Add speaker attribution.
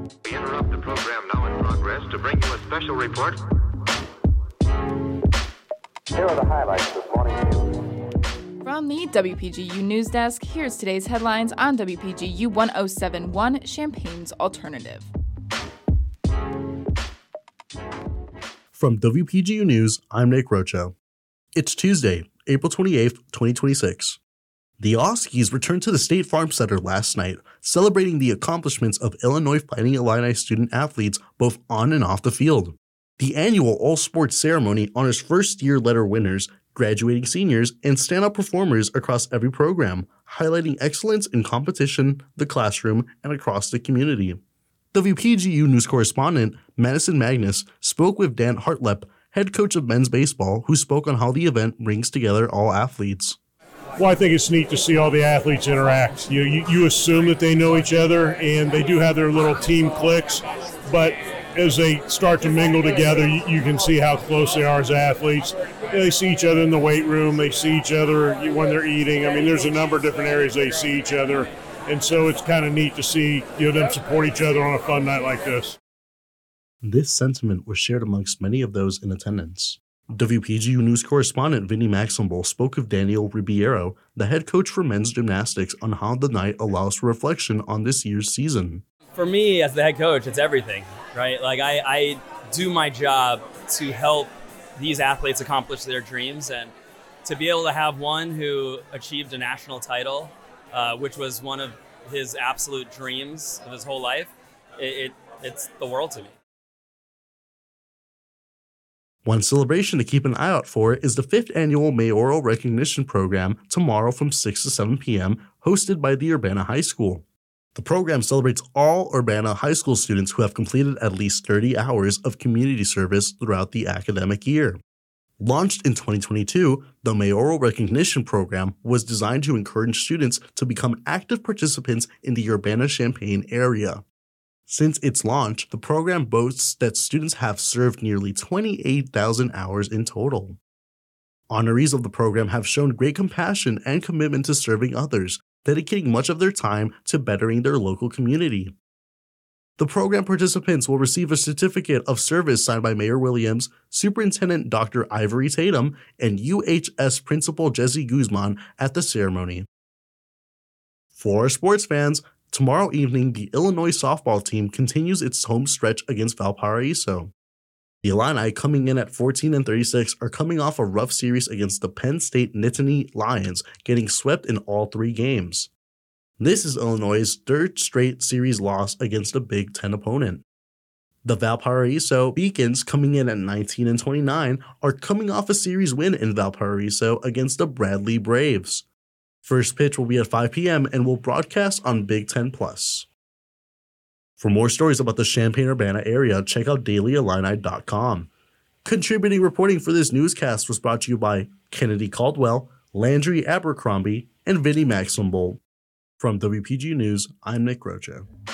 Speaker 1: We interrupt the program now in progress to bring you a special report.
Speaker 2: Here are the highlights this morning news.
Speaker 3: From the WPGU News Desk, here's today's headlines on WPGU 1071, Champaign's Alternative.
Speaker 4: From WPGU News, I'm Nick Rocha. It's Tuesday, April 28th, 2026. The Oskies returned to the State Farm Center last night, celebrating the accomplishments of Illinois Fighting Illini student-athletes both on and off the field. The annual all-sports ceremony honors first-year letter winners, graduating seniors, and stand-up performers across every program, highlighting excellence in competition, the classroom, and across the community. WPGU News correspondent Madison Magnus spoke with Dan Hartlep, head coach of men's baseball, who spoke on how the event brings together all athletes.
Speaker 5: Well, I think it's neat to see all the athletes interact. You assume that they know each other, and they do have their little team cliques, but as they start to mingle together, you can see how close they are as athletes. They see each other in the weight room. They see each other when they're eating. I mean, there's a number of different areas they see each other, and so it's kind of neat to see them support each other on a fun night like this.
Speaker 4: This sentiment was shared amongst many of those in attendance. WPGU News correspondent Vinny Maximble spoke of Daniel Ribeiro, the head coach for men's gymnastics, on how the night allows for reflection on this year's season.
Speaker 6: For me, as the head coach, it's everything, right? Like I do my job to help these athletes accomplish their dreams, and to be able to have one who achieved a national title, which was one of his absolute dreams of his whole life, it's the world to me.
Speaker 4: One celebration to keep an eye out for is the 5th annual Mayoral Recognition Program tomorrow from 6 to 7 p.m., hosted by the Urbana High School. The program celebrates all Urbana High School students who have completed at least 30 hours of community service throughout the academic year. Launched in 2022, the Mayoral Recognition Program was designed to encourage students to become active participants in the Urbana-Champaign area. Since its launch, the program boasts that students have served nearly 28,000 hours in total. Honorees of the program have shown great compassion and commitment to serving others, dedicating much of their time to bettering their local community. The program participants will receive a certificate of service signed by Mayor Williams, Superintendent Dr. Ivory Tatum, and UHS Principal Jesse Guzman at the ceremony. For our sports fans, tomorrow evening, the Illinois softball team continues its home stretch against Valparaiso. The Illini, coming in at 14-36, are coming off a rough series against the Penn State Nittany Lions, getting swept in all 3 games. This is Illinois' 3rd straight series loss against a Big Ten opponent. The Valparaiso Beacons, coming in at 19-29, are coming off a series win in Valparaiso against the Bradley Braves. First pitch will be at 5 p.m. and will broadcast on Big Ten Plus. For more stories about the Champaign-Urbana area, check out dailyillini.com. Contributing reporting for this newscast was brought to you by Kennedy Caldwell, Landry Abercrombie, and Vinny Maximble. From WPG News, I'm Nick Rocha.